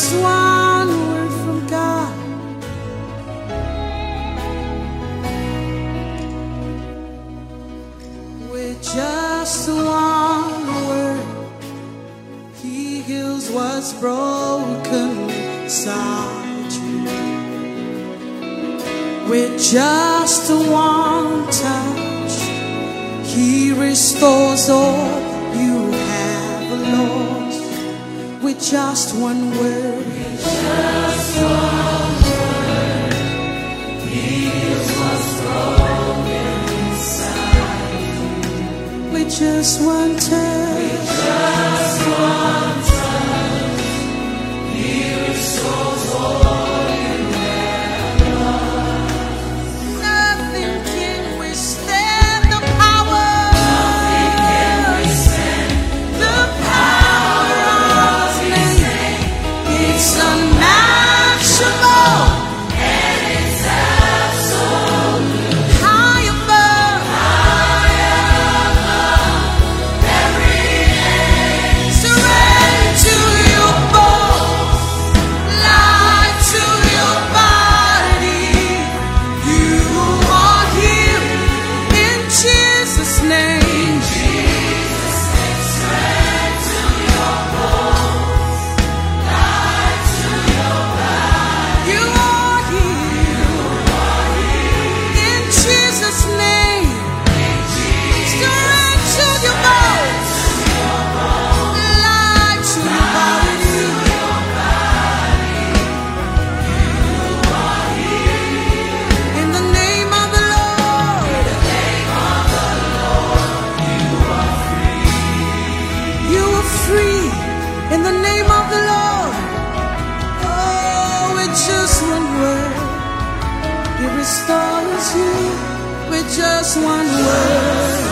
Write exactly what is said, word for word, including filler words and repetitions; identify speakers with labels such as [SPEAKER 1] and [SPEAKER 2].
[SPEAKER 1] just one word from God. With just one word, He heals what's broken inside you. With just one touch, He restores all you have lost. With just one word, with just one word, He heals what's broken inside you. With just one touch, with just one touch, He restores all you have lost. Nothing can withstand the power. Nothing can withstand the power of His name. It's unmatchable and it's absolute. High above, high above every name. Surrender to your bones, lie to your body. You are healed in Jesus' name. Jesus name. Surrender to your bones, lie to your body. You are healed in Jesus' name. Surrender to your bones, lie to your body. In the name of the Lord, you are free. In the name of the Lord, oh, with just one word, He restores you. With just one word.